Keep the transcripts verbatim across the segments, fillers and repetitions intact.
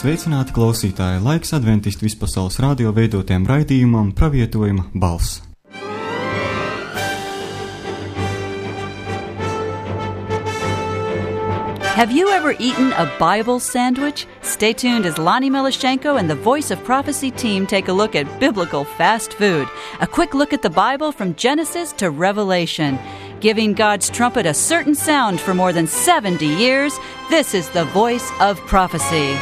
Sveicināti klausītāji! Laiks Adventistu vispasaules radio veidotiem raidījumam Pravietojuma balss. Have you ever eaten a Bible sandwich? Stay tuned as Lonnie Milashenko and the Voice of Prophecy team take a look at biblical fast food. A quick look at the Bible from Genesis to Revelation. Giving God's trumpet a certain sound for more than seventy years, this is the Voice of Prophecy.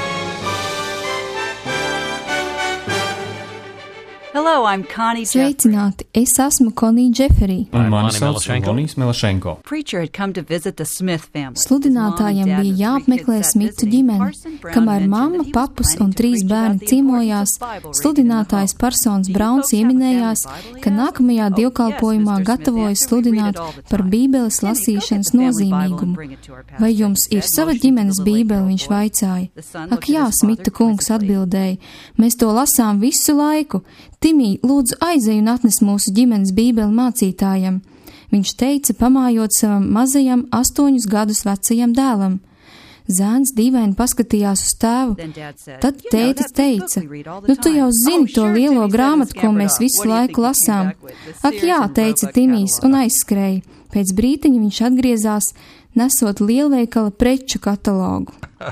Hello, I'm Connie Jeffrey. Sveicināti, es esmu Connie Jeffrey. Un mani sauc Lonijs Milashenko. Preacher had come to visit the Smith family. Sludinātājiem bija jāapmeklē Smitu ģimene. Kamēr mamma, papus un trīs bērni ciemojās, sludinātājs Parsons Brauns ieminējās, ka nākamajā dievkalpojumā gatavojas sludināt par Bībeles lasīšanas nozīmīgumu. Vai jums ir sava ģimenes Bībele, viņš vaicāja. Ak jā, Smita kungs atbildēja, mēs to lasām visu laiku. Timī, lūdzu aizej un atnes mūsu ģimenes Bībeli mācītājam, viņš teica, pamājot savam mazajam astoņus gadus vecajam dēlam. Zēns dīvaini paskatījās uz tēvu. Tad tētis teica, nu tu jau zini to lielo grāmatu, ko mēs visu laiku lasām. Ak jā, teica Timijs un aizskrēja. Pēc brītiņa viņš atgriezās, nesot lielveikala preču katalogu.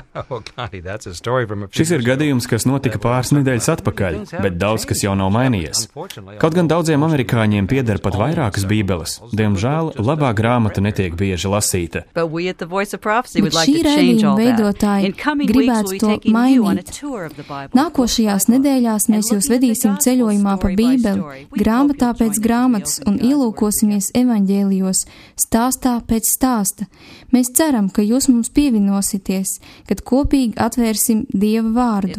Šis ir gadījums, kas notika pāris nedēļas atpakaļ, bet daudz kas jau nav mainījies. Kaut gan daudziem amerikāņiem pieder pat vairākas bībeles, diemžēl labā grāmata netiek bieži lasīta. Bet šī raidījuma veidotāji gribētu to mainīt. Nākošajās nedēļās mēs jūs vedīsim ceļojumā pa Bībeli, grāmatā pēc grāmatas un ielūkosimies evaņģēlijos, stāstā pēc stāsta. Mēs ceram, ka jūs mums pievinosieties, kad kopīgi atvērsim Dieva vārdu.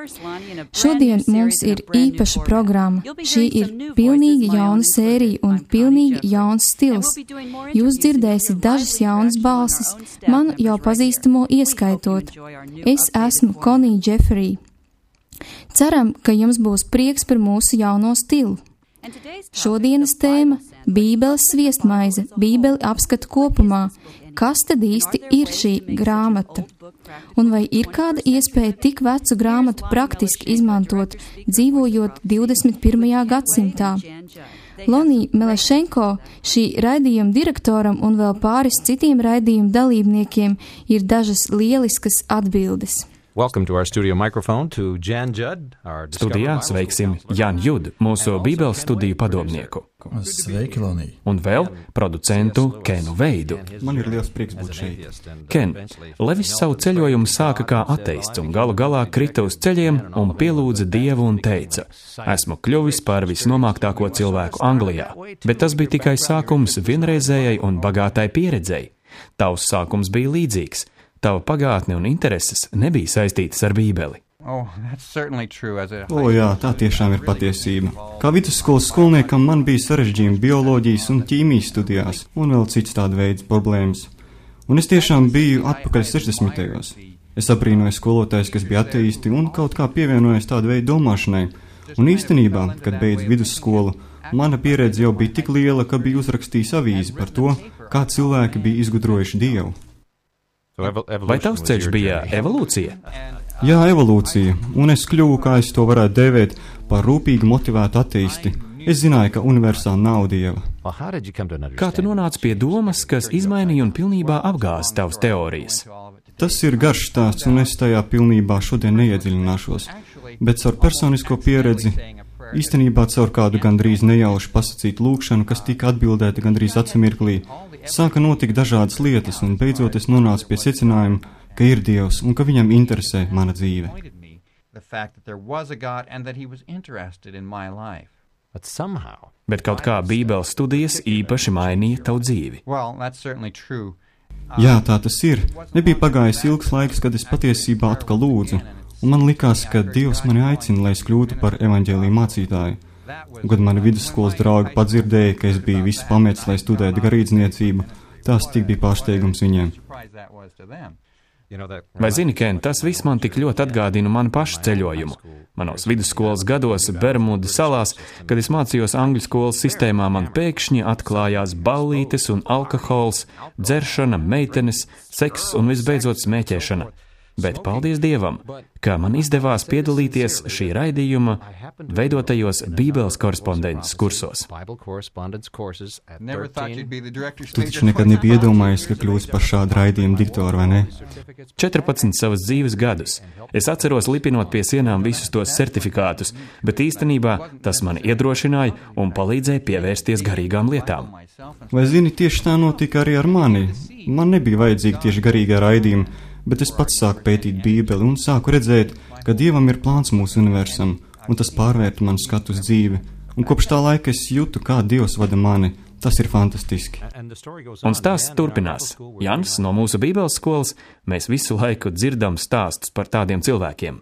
Šodien mums ir īpaša programma. Šī ir pilnīgi jauna sērija un pilnīgi jauns stils. Jūs dzirdēsiet dažas jaunas balsis, manu jau pazīstamo ieskaitot. Es esmu Connie Jeffrey. Ceram, ka jums būs prieks par mūsu jauno stilu. Šodienas tēma – Bībeles sviestmaize, Bībeli apskata kopumā. Kas tad īsti ir šī grāmata? Un vai ir kāda iespēja tik vecu grāmatu praktiski izmantot, dzīvojot divdesmit pirmajā gadsimtā? Lonija Milashenko, šī raidījuma direktoram un vēl pāris citiem raidījuma dalībniekiem, ir dažas lieliskas atbildes. Welcome to our studio microphone to Jan Judd, our Studijā sveiksim Janu Judu, mūsu Bībeles studiju padomnieku. Sveiki, Lonija. Un vēl producentu Kenu Veidu. Man ir liels prieks būt šeit. Ken, Levis savu ceļojumu sāka kā ateists un galu galā krita uz ceļiem un pielūdza Dievu un teica: esmu kļuvis par visnomāktāko cilvēku Anglijā, bet tas bija tikai sākums vienreizējai un bagātai pieredzei. Tavs sākums bija līdzīgs. Tava pagātne un intereses nebija saistītas ar Bībeli. Oh, that's certainly true as a... O jā, tā tiešām ir patiesība. Kā vidusskolas skolniekam man bija sarežģījumi bioloģijas un ķīmijas studijās, un vēl cits tāda veids problēmas. Un es tiešām biju atpakaļ sešdesmitajos. Es abrīnoju skolotājus, kas bija ateisti un kaut kā pievienojos tādu veidu domāšanai. Un īstenībā, kad beidzu vidusskolu, mana pieredze jau bija tik liela, ka bija uzrakstījis avīzi par to, kā cilvēki bija izgudrojuši Dievu. Vai tavs ceļš bija evolūcija? Jā, evolūcija, un es kļuvu, kā es to varētu dēvēt, par rūpīgi motivētu ateisti. Es zināju, ka universāli nav Dieva. Kā tu nonāci pie domas, kas izmainīja un pilnībā apgāza tavas teorijas? Tas ir garš stāsts, un es tajā pilnībā šodien neiedziļināšos, bet caur personisko pieredzi, īstenībā caur kādu gandrīz nejauši pasacītu lūkšanu, kas tika atbildēta gandrīz acumirklī, sāka notikt dažādas lietas, un beidzot es nonācu pie secinājuma, ka ir Dievs un ka viņam interesē mana dzīve. Bet kaut kā Bībeles studijas īpaši mainīja tavu dzīvi. Jā, tā tas ir. Nebija pagājis ilgs laiks, kad es patiesībā atkal lūdzu, un man likās, ka Dievs mani aicina, lai es kļūtu par evaņģēliju mācītāju. Un, kad mani vidusskolas draugi padzirdēja, ka es biju visu pametis, lai studētu garīdzniecību, tās tik bija pārsteigums viņiem. Vai zini, Ken, tas viss man tik ļoti atgādina manu pašu ceļojumu. Manos vidusskolas gados Bermudu salās, kad es mācījos angļu skolas sistēmā, man pēkšņi atklājās ballītes un alkohols, dzeršana, meitenes, seks un visbeidzot smēķēšana. bet paldies Dievam, ka man izdevās piedalīties šī raidījuma veidotajos Bībeles korespondences kursos. Tu taču nekad nebija iedomājies, ka kļūsi par šādu raidījumu diktoru, vai ne? četrpadsmit savas dzīves gadus. Es atceros lipinot pie sienām visus tos certifikātus, bet īstenībā tas mani iedrošināja un palīdzēja pievērsties garīgām lietām. Vai zini, tieši tā notika arī ar mani. Man nebija vajadzīga tieši garīgā raidījuma, bet es pats sāku pētīt Bībeli un sāku redzēt, ka Dievam ir plāns mūsu universam, un tas pārvērta manu skatu uz dzīvi. Un kopš tā laika es jūtu, kā Dievs vada mani. Tas ir fantastiski. Un stāsts turpinās. Jans no mūsu Bībeles skolas, mēs visu laiku dzirdam stāstus par tādiem cilvēkiem.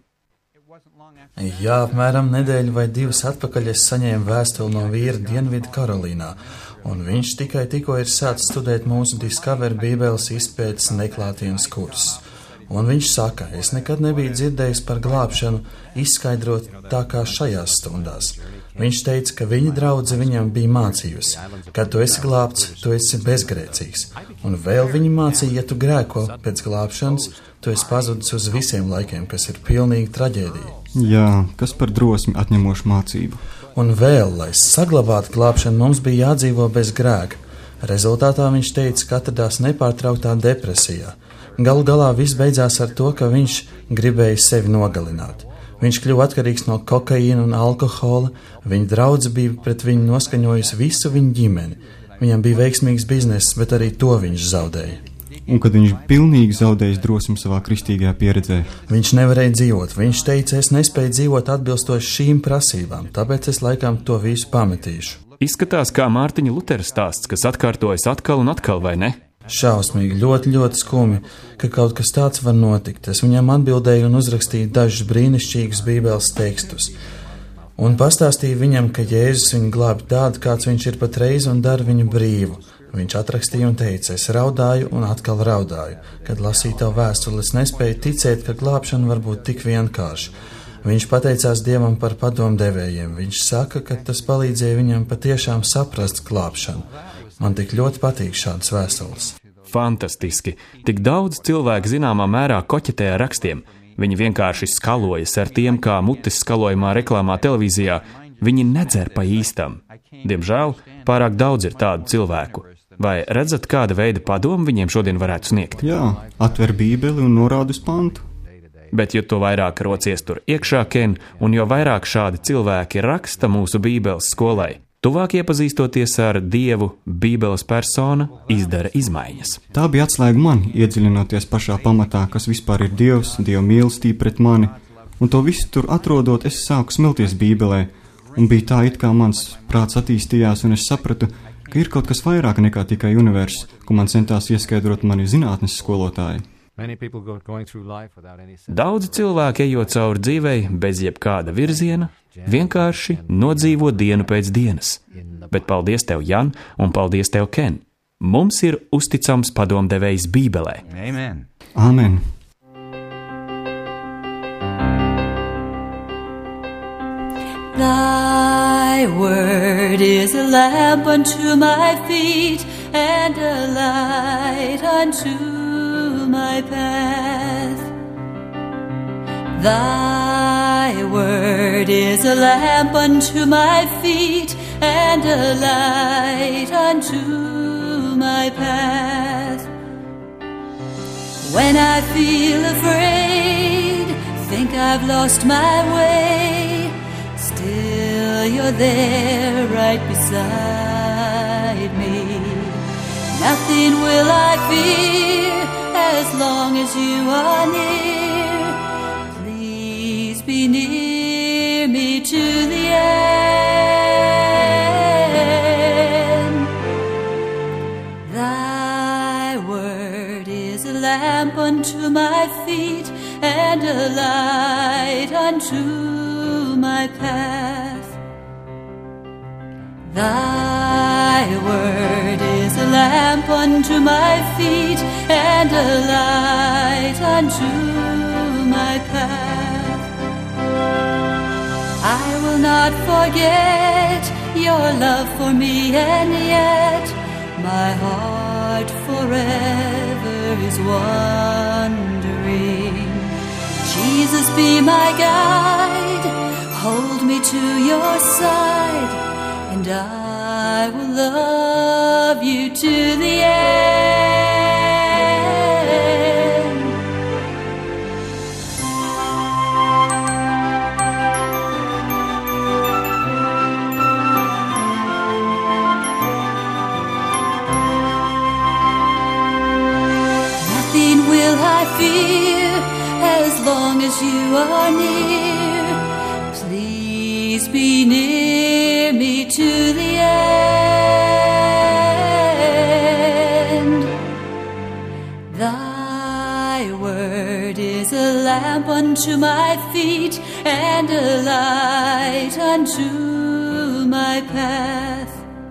Jā, apmēram nedēļu vai divas atpakaļ es saņēmu vēstuli no vīra Dienvidu Karolīnā, un viņš tikai tikko ir sācis studēt mūsu Discover Bībeles izpētes neklātienes kursus. Un viņš saka, es nekad nebiju dzirdējis par glābšanu, izskaidrot tā kā šajās stundās. Viņš teica, ka viņa draudze viņam bija mācījusi, kad tu esi glābts, tu esi bezgrēcīgs. Un vēl viņa mācīja, ja tu grēko pēc glābšanas, tu esi pazudis uz visiem laikiem, kas ir pilnīga traģēdija. Jā, kas par drosmi atņemošu mācību. Un vēl, lai saglabātu glābšanu, mums bija jādzīvo bez grēka. Rezultātā viņš teica, ka atradās nepārtrauktā depresijā. Galu galā viss beidzās ar to, ka viņš gribēja sevi nogalināt. Viņš kļuva atkarīgs no kokaīna un alkohola, viņa draudze bija pret viņu noskaņojusi visu viņa ģimeni. Viņam bija veiksmīgs bizness, bet arī to viņš zaudēja. Un kad viņš pilnīgi zaudējis drosmi savā kristīgajā pieredzē? Viņš nevarēja dzīvot. Viņš teica, es nespēju dzīvot atbilstoši šīm prasībām, tāpēc es laikam to visu pametīšu. Izskatās kā Mārtiņa Lutera stāsts, kas atkārtojas atkal un atkal, vai ne? Šausmīgi, ļoti, ļoti skumji, ka kaut kas tāds var notikt. Es viņam atbildēju un uzrakstīju dažus brīnišķīgus Bībeles tekstus. Un pastāstīju viņam, ka Jēzus viņu glābi tādu, kāds viņš ir patreiz un dara viņu brīvu. Viņš atrakstīja un teica, es raudāju un atkal raudāju. Kad lasīju tavu vēstuli, es nespēju ticēt, ka glābšana var būt tik vienkārša. Viņš pateicās Dievam par padomdevējiem. Viņš saka, ka tas palīdzēja viņam patiešām saprast glābšanu. Man tik ļoti patīk šādas vēstules. Fantastiski! Tik daudz cilvēku zināmā mērā koķetē ar rakstiem. Viņi vienkārši skalojas ar tiem, kā mutes skalojumā reklāmā televīzijā. Viņi nedzer pa īstam. Diemžēl pārāk daudz ir tādu cilvēku. Vai redzat, kāda veida padomu viņiem šodien varētu sniegt? Jā, atver Bībeli un norāda uz pantu. Bet jo to vairāk rocies tur iekšā, Ken, un jo vairāk šādi cilvēki raksta mūsu Bībeles skolai, tuvāk iepazīstoties ar Dievu, Bībeles persona izdara izmaiņas. Tā bija atslēga man, iedziļinoties pašā pamatā, kas vispār ir Dievs, Dieva mīlestība pret mani, un to visu tur atrodot, es sāku smilties Bībelē, un bija tā, it kā mans prāts attīstījās, un es sapratu, ka ir kaut kas vairāk nekā tikai universs, ko man centās ieskaidrot mani zinātnes skolotāji. Daudzi cilvēki, ejot cauri dzīvei bez jebkāda virziena, vienkārši nodzīvo dienu pēc dienas. Bet paldies tev, Jan, un paldies tev, Ken. Mums ir uzticams padomdevējs Bībelē. Amen. Amen. Thy word is a lamp unto my feet and a light unto my path. Thy word is a lamp unto my feet and a light unto my path. When I feel afraid, think I've lost my way, still you're there right beside me. Nothing will I fear as long as you are near. Please be near me to the end. Thy word is a lamp unto my feet and a light unto my path. Thy word is a lamp unto my feet and a light unto my path. I will not forget your love for me, and yet my heart forever is wondering Jesus, be my guide, hold me to your side, and I will love you to the end. Nothing will I fear as long as you are near. Please be near me to the end. Thy word is a lamp unto my feet and a light unto my path.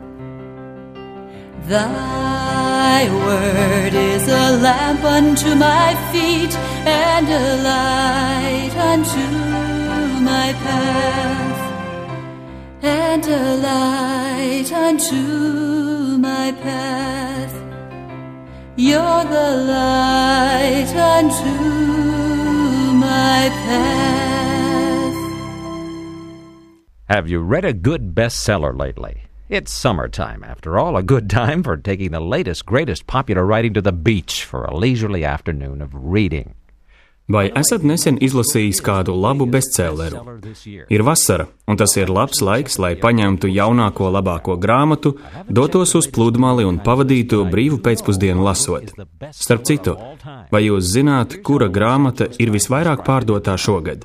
Thy word is a lamp unto my feet and a light unto my path, and a light unto my path. You're the light unto my path. Have you read a good bestseller lately? It's summertime, after all, a good time for taking the latest, greatest popular writing to the beach for a leisurely afternoon of reading. Vai esat nesen izlasījis kādu labu bestselleru? Ir vasara, un tas ir labs laiks, lai paņemtu jaunāko labāko grāmatu, dotos uz pludmali un pavadītu brīvu pēcpusdienu lasot. Starp citu, vai jūs zināt, kura grāmata ir visvairāk pārdotā šogad?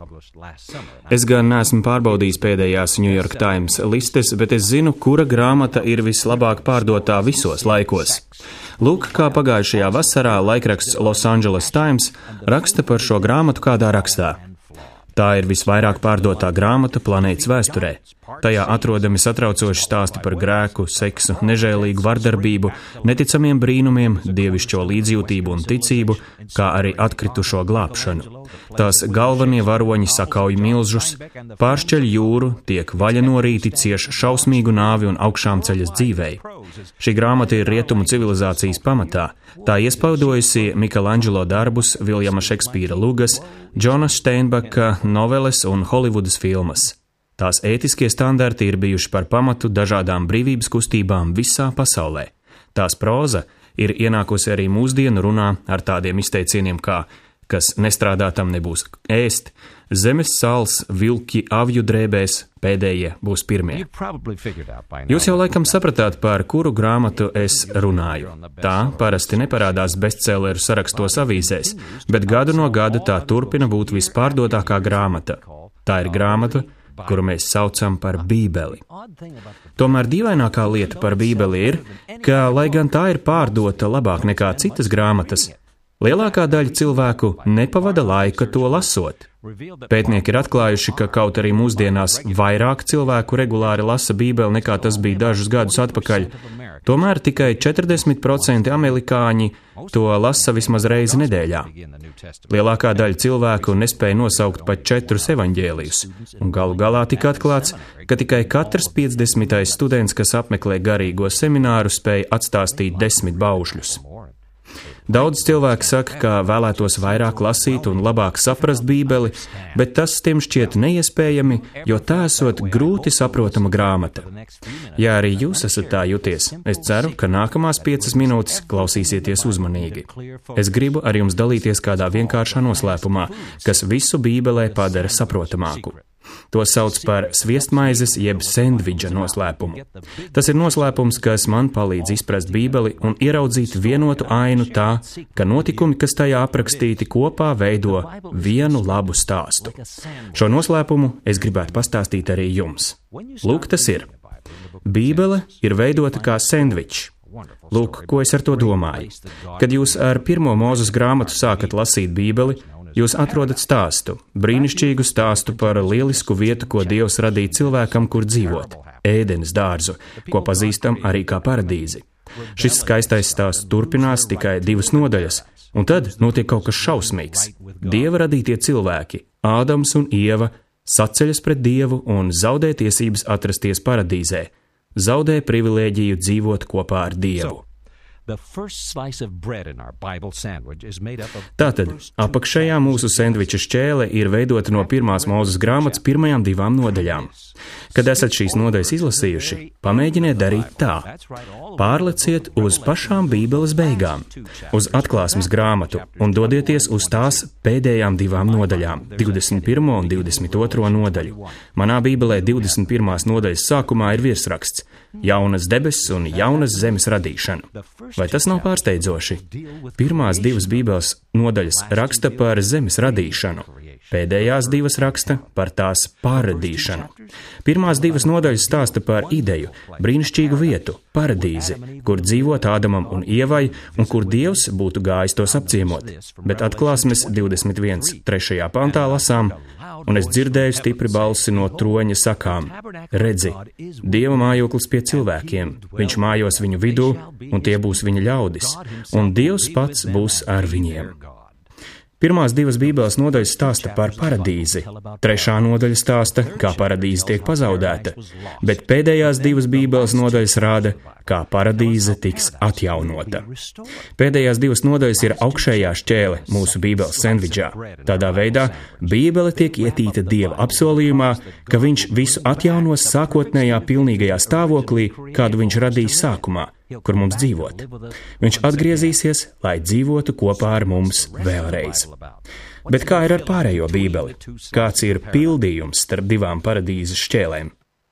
Es gan neesmu pārbaudījis pēdējās New York Times listes, bet es zinu, kura grāmata ir vislabāk pārdotā visos laikos. Lūk, kā pagājušajā vasarā laikraksts Los Angeles Times raksta par šo grāmatu kādā rakstā. Tā ir visvairāk pārdotā grāmata planētas vēsturē. Tajā atrodami satraucoši stāsti par grēku, seksu, nežēlīgu vardarbību, neticamiem brīnumiem, dievišķo līdzjūtību un ticību, kā arī atkritušo glābšanu. Tās galvenie varoņi sakauj milžus, pāršķeļ jūru, tiek vaļa norīti, cieš šausmīgu nāvi un augšām ceļas dzīvei. Šī grāmata ir rietumu civilizācijas pamatā. Tā iespaidojusi Michelangelo darbus, Viljama Šekspīra lugas, Džona Steinbeka noveles un Holivudas filmas. Tās ētiskie standarti ir bijuši par pamatu dažādām brīvības kustībām visā pasaulē. Tās próza ir ienākusi arī mūsdienu runā ar tādiem izteicieniem kā kas nestrādā, tam nebūs ēst, zemes sāls, vilki avju drēbēs, pēdējie būs pirmie. Jūs jau laikam sapratāt, par kuru grāmatu es runāju. Tā parasti neparādās bestselleru sarakstos avīzēs, bet gadu no gada tā turpina būt vispārdotākā grāmata. Tā ir grāmata, kuru mēs saucam par Bībeli. Tomēr dīvainākā lieta par Bībeli ir, ka, lai gan tā ir pārdota labāk nekā citas grāmatas, lielākā daļa cilvēku nepavada laika to lasot. Pētnieki ir atklājuši, ka kaut arī mūsdienās vairāk cilvēku regulāri lasa Bībeli nekā tas bija dažus gadus atpakaļ, tomēr tikai četrdesmit procenti amerikāņi to lasa vismaz reizi nedēļā. Lielākā daļa cilvēku nespēja nosaukt pat četrus evaņģēlijus, un galu galā tika atklāts, ka tikai katrs piecdesmitais students, kas apmeklē garīgo semināru, spēja atstāstīt desmit baušļus. Daudz cilvēki saka, ka vēlētos vairāk lasīt un labāk saprast Bībeli, bet tas tiem šķiet neiespējami, jo tā esot grūti saprotama grāmata. Ja arī jūs esat tā juties, es ceru, ka nākamās piecas minūtes klausīsieties uzmanīgi. Es gribu ar jums dalīties kādā vienkāršā noslēpumā, kas visu Bībelē padara saprotamāku. To sauc par sviestmaizes jeb sendviča noslēpumu. Tas ir noslēpums, kas man palīdz izprast Bībeli un ieraudzīt vienotu ainu tā, ka notikumi, kas tajā aprakstīti, kopā veido vienu labu stāstu. Šo noslēpumu es gribētu pastāstīt arī jums. Lūk, tas ir. Bībele ir veidota kā sendvičs. Lūk, ko es ar to domāju. Kad jūs ar pirmo Mūzes grāmatu sākat lasīt Bībeli, jūs atrodat stāstu, brīnišķīgu stāstu par lielisku vietu, ko Dievs radīja cilvēkam, kur dzīvot, Ēdenes dārzu, ko pazīstam arī kā paradīzi. Šis skaistais stāsts turpinās tikai divas nodaļas, un tad notiek kaut kas šausmīgs. Dieva radītie cilvēki, Ādams un Ieva, saceļas pret Dievu un zaudē tiesības atrasties paradīzē, zaudē privilēģiju dzīvot kopā ar Dievu. Tātad, apakšējā mūsu sendviča šķēle ir veidota no pirmās Mūzes grāmatas pirmajām divām nodaļām. Kad esat šīs nodaļas izlasījuši, pamēģiniet darīt tā. Pārleciet uz pašām Bībeles beigām, uz Atklāsmes grāmatu un dodieties uz tās pēdējām divām nodaļām, divdesmit pirmo un divdesmit otro nodaļu. Manā Bībelē divdesmit pirmās nodaļas sākumā ir virsraksts Jaunas debesis un jaunas zemes radīšana. Vai tas nav pārsteidzoši? Pirmās divas Bībeles nodaļas raksta par zemes radīšanu, pēdējās divas raksta par tās pārradīšanu. Pirmās divas nodaļas stāsta par ideju, brīnišķīgu vietu, paradīzi, kur dzīvot Ādamam un Ievai un kur Dievs būtu gājis tos apciemot. Bet Atklāsmes divdesmit viens trešajā pantā lasām, un es dzirdēju stipri balsi no troņa sakām: redzi, Dieva mājoklis pie cilvēkiem, viņš mājos viņu vidū, un tie būs viņa ļaudis, un Dievs pats būs ar viņiem. Pirmās divas Bībeles nodaļas stāsta par paradīzi, trešā nodaļa stāsta, kā paradīze tiek pazaudēta, bet pēdējās divas Bībeles nodaļas rāda, kā paradīze tiks atjaunota. Pēdējās divas nodaļas ir augšējā šķēle mūsu Bībeles sendvičā. Tādā veidā Bībele tiek ietīta Dieva apsolījumā, ka viņš visu atjaunos sākotnējā pilnīgajā stāvoklī, kādu viņš radīs sākumā, kur mums dzīvot. Viņš atgriezīsies, lai dzīvotu kopā ar mums vēlreiz. Bet kā ir ar pārējo Bībeli? Kāds ir pildījums starp divām paradīzes šķēlēm?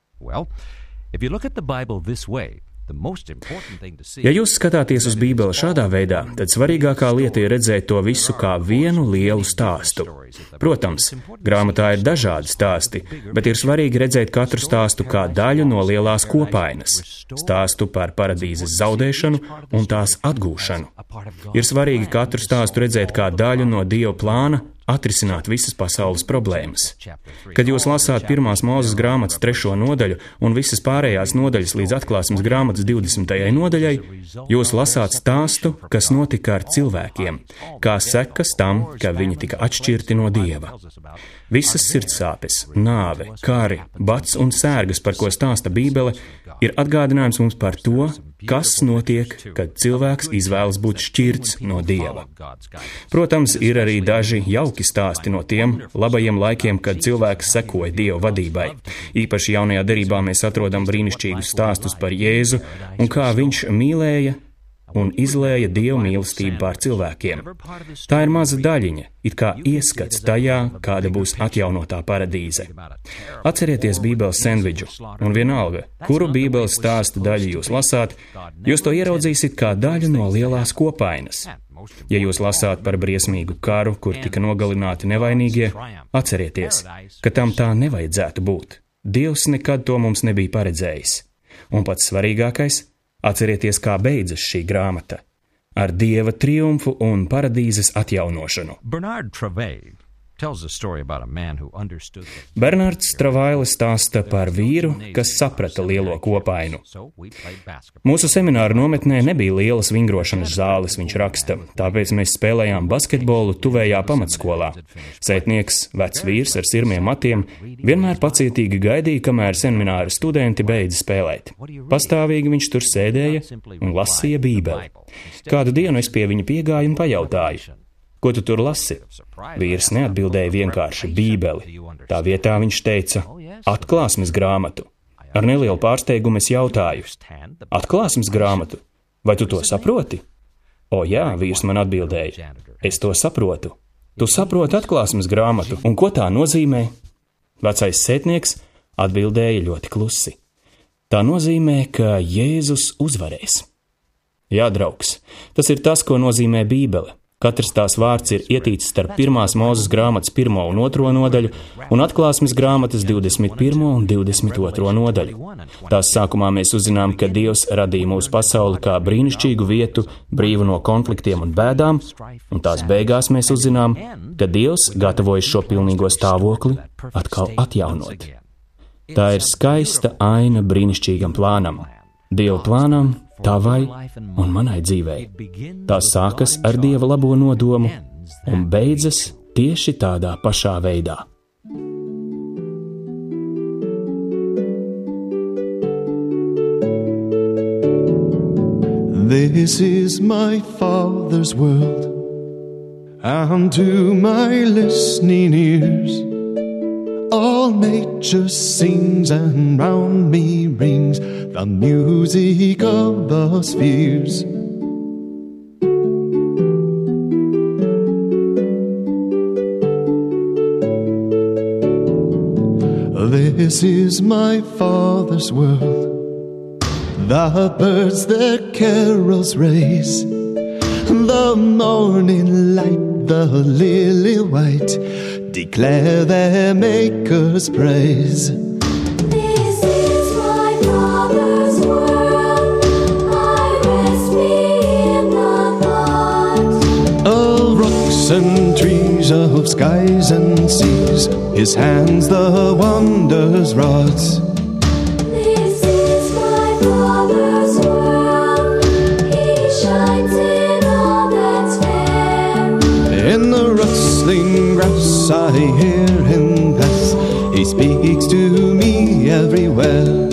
Ja jūs skatāties uz Bībeli šādā veidā, tad svarīgākā lieta ir redzēt to visu kā vienu lielu stāstu. Protams, grāmatā ir dažādi stāsti, bet ir svarīgi redzēt katru stāstu kā daļu no lielās kopainas, stāstu par paradīzes zaudēšanu un tās atgūšanu. Ir svarīgi katru stāstu redzēt kā daļu no Dieva plāna atrisināt visas pasaules problēmas. Kad jūs lasāt pirmās Mūzes grāmatas trešo nodaļu un visas pārējās nodaļas līdz Atklāsmes grāmatas divdesmitajai nodaļai, jūs lasāt stāstu, kas notika ar cilvēkiem, kā sekas tam, ka viņi tika atšķirti no Dieva. Visas sirdsāpes, nāve, kari, bats un sērgas, par ko stāsta Bībele, ir atgādinājums mums par to, kas notiek, kad cilvēks izvēlas būt šķirts no Dieva. Protams, ir arī daži jauki stāsti no tiem labajiem laikiem, kad cilvēks sekoja Dieva vadībai. Īpaši jaunajā derībā mēs atrodam brīnišķīgus stāstus par Jēzu un kā viņš mīlēja un izlēja Dieva mīlestību pār cilvēkiem. Tā ir maza daļiņa, it kā ieskats tajā, kāda būs atjaunotā paradīze. Atcerieties Bībeles sendviču, un vienalga, kuru Bībeles stāstu daļu jūs lasāt, jūs to ieraudzīsiet kā daļu no lielās kopainas. Ja jūs lasāt par briesmīgu karu, kur tika nogalināti nevainīgie, atcerieties, ka tam tā nevajadzētu būt. Dievs nekad to mums nebija paredzējis. Un pats svarīgākais, atcerieties, kā beidzas šī grāmata – ar Dieva triumfu un paradīzes atjaunošanu. Bernards Travailis stāsta par vīru, kas saprata lielo kopainu. Mūsu semināru nometnē nebija lielas vingrošanas zāles, viņš raksta, tāpēc mēs spēlējām basketbolu tuvējā pamatskolā. Sētnieks, vecs vīrs ar sirmiem matiem, vienmēr pacietīgi gaidīja, kamēr semināra studenti beidza spēlēt. Pastāvīgi viņš tur sēdēja un lasīja Bībeli. Kādu dienu es pie viņa piegāju un pajautāju: ko tu tur lasi? Vīrs neatbildēja vienkārši Bībeli. Tā vietā viņš teica: Atklāsmes grāmatu. Ar nelielu pārsteigumu es jautāju: Atklāsmes grāmatu? Vai tu to saproti? O jā, vīrs man atbildēja. Es to saprotu. Tu saproti Atklāsmes grāmatu, un ko tā nozīmē? Vecais sētnieks atbildēja ļoti klusi. Tā nozīmē, ka Jēzus uzvarēs. Jā, draugs, tas ir tas, ko nozīmē Bībele. Katrs tās vārds ir ietīts starp pirmās Mūzes grāmatas pirmo un otro nodaļu un Atklāsmes grāmatas divdesmit pirmo un divdesmit otro nodaļu. Tās sākumā mēs uzzinām, ka Dievs radīja mūsu pasauli kā brīnišķīgu vietu, brīvu no konfliktiem un bēdām, un tās beigās mēs uzzinām, ka Dievs gatavojas šo pilnīgo stāvokli atkal atjaunot. Tā ir skaista aina brīnišķīgam plānam, Dieva plānam, tavai un manai dzīvei. Tā sākas ar Dieva labo nodomu un beidzas tieši tādā pašā veidā. This is my Father's world, and to my listening ears, all nature sings, and round me rings the music of the spheres. This is my Father's world. The birds their carols raise, the morning light, the lily white, declare their Maker's praise. This is my Father's world, I rest me in the thought Of rocks and trees, of skies and seas, His hands the wonders wrought. This is my Father's world, He shines in all that's fair. In the rustling grass I hear Him pass, He speaks to me everywhere.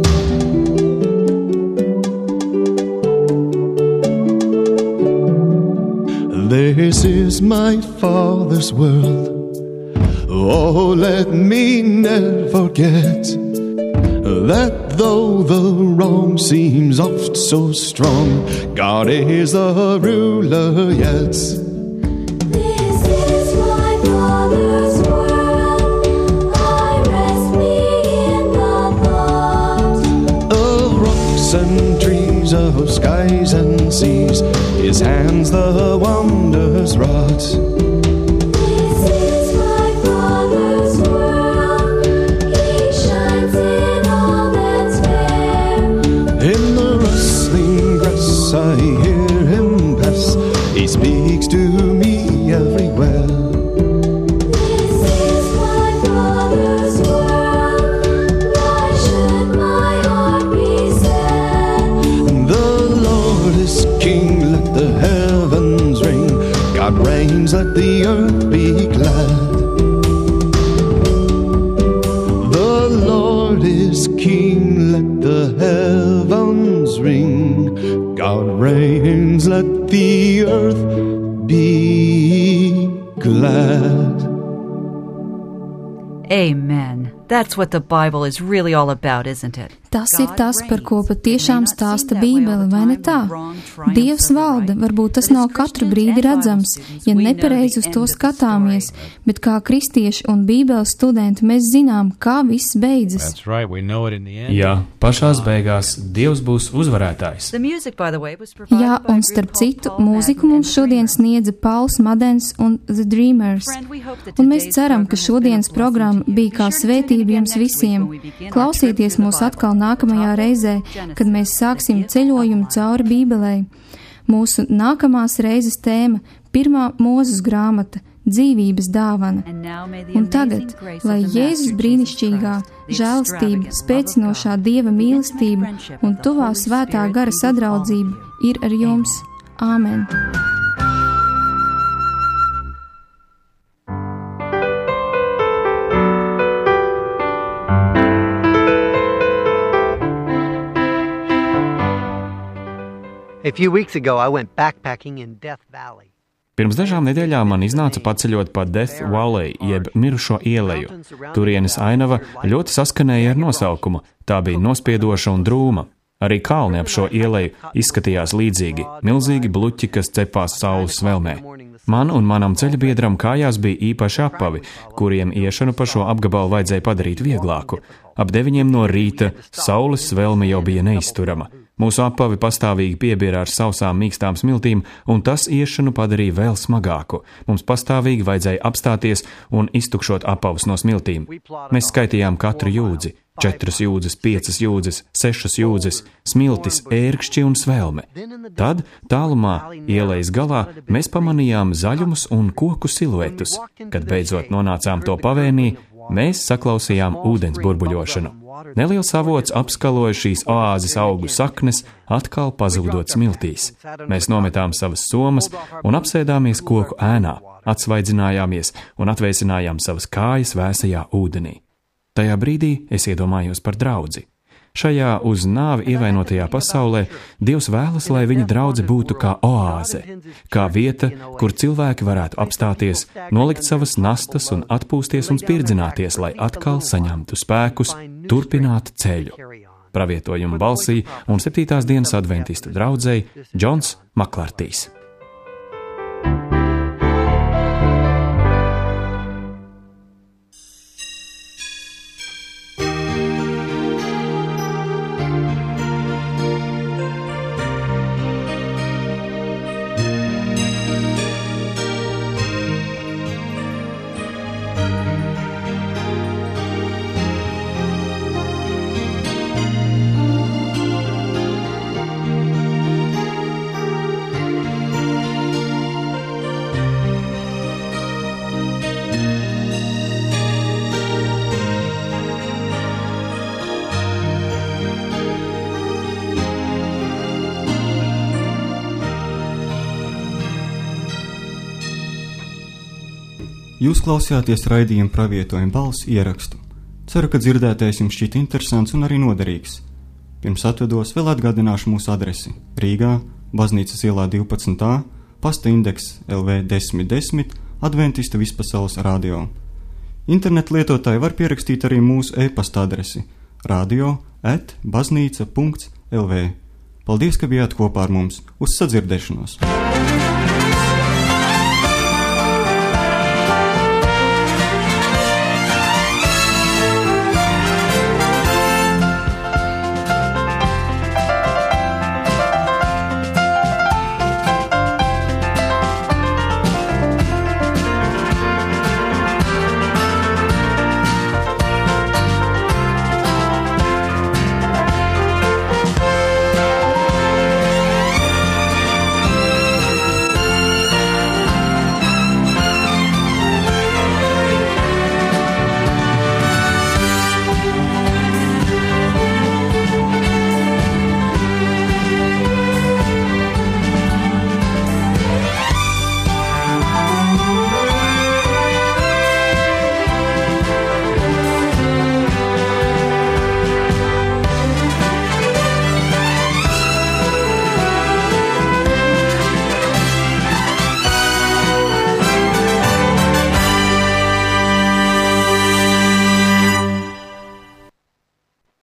This is my Father's world. Oh, let me never forget that though the wrong seems oft so strong, God is the ruler yet. This is my Father's world, I rest me in the thought Of rocks and trees, of skies and seas, His hands the wonders wrought. I hear Him pass, He speaks to me everywhere. This is my Father's world, why should my heart be sad? The Lord is King, let the heavens ring, God reigns, let the earth be glad. The Lord is King, let the heavens ring, God reigns, let the earth be glad. Amen. That's what the Bible is really all about, isn't it? Tas ir tas, par ko patiešām stāsta Bībele, vai ne tā? Dievs valda, varbūt tas nav katru brīdi redzams, ja nepareizi uz to skatāmies, bet kā kristieši un Bībeles studenti mēs zinām, kā viss beidzas. Jā, pašās beigās Dievs būs uzvarētājs. Jā, un starp citu, mūziku mums šodien sniedza Pauls Madens un The Dreamers. Un mēs ceram, ka šodienas programma bija kā svētība jums visiem. Klausieties mūs atkal nākamajā reizē, kad mēs sāksim ceļojumu cauri Bībelei. Mūsu nākamās reizes tēma – pirmā Mūzes grāmata – dzīvības dāvana. Un tagad, lai Jēzus brīnišķīgā žēlastība, spēcinošā Dieva mīlestība un tuvā svētā gara sadraudzība ir ar jums. Āmen! A few weeks ago, I went backpacking in Death Valley. Pirms dažām nedēļām man iznāca paceļot pa Death Valley, jeb mirušo ieleju. Turienes ainava ļoti saskanēja ar nosaukumu, tā bija nospiedoša un drūma. Arī kalni ap šo ieleju izskatījās līdzīgi, milzīgi bluķi, kas cepās saules svelmē. Man un manam ceļabiedram kājās bija īpaši apavi, kuriem iešanu pa šo apgabalu vajadzēja padarīt vieglāku. Ap deviņiem no rīta saules svelme jau bija neizturama. Mūsu apavi pastāvīgi piebira ar sausām mīkstām smiltīm, un tas iešanu padarīja vēl smagāku. Mums pastāvīgi vajadzēja apstāties un iztukšot apavus no smiltīm. Mēs skaitījām katru jūdzi. Četras jūdzes, piecas jūdzes, sešas jūdzes, smiltis, ērkšķi un svelme. Tad, tālumā, ielejas galā, mēs pamanījām zaļumus un koku siluetus. Kad beidzot nonācām to pavēnī, mēs saklausījām ūdens burbuļošanu. Neliels avots apskaloja šīs oāzes augu saknes, atkal pazūdot smiltīs. Mēs nometām savas somas un apsēdāmies koku ēnā, atsvaidzinājāmies un atvēsinājām savas kājas vēsajā ūdenī. Tajā brīdī es iedomājos par draudzi. Šajā uz nāvi ievainotajā pasaulē Dievs vēlas, lai viņa draudze būtu kā oāze, kā vieta, kur cilvēki varētu apstāties, nolikt savas nastas un atpūsties un spirdzināties, lai atkal saņemtu spēkus, turpināt ceļu. Pravietojumu balsī un septītās dienas adventistu draudzei Džons Maklartijs. Jūs klausījāties raidījuma Pravietojuma balss ierakstu. Ceru, ka dzirdētais jums šķiet interesants un arī noderīgs. Pirms atvedos vēl atgādināšu mūsu adresi Rīgā, Baznīcas ielā divpadsmit A, pasta indeks L V desmit desmit, Adventista vispasaules radio. Internetu lietotāji var pierakstīt arī mūsu e-pasta adresi radio at baznīca punkts L V. Paldies, ka bijāt kopā ar mums. Uz sadzirdēšanos!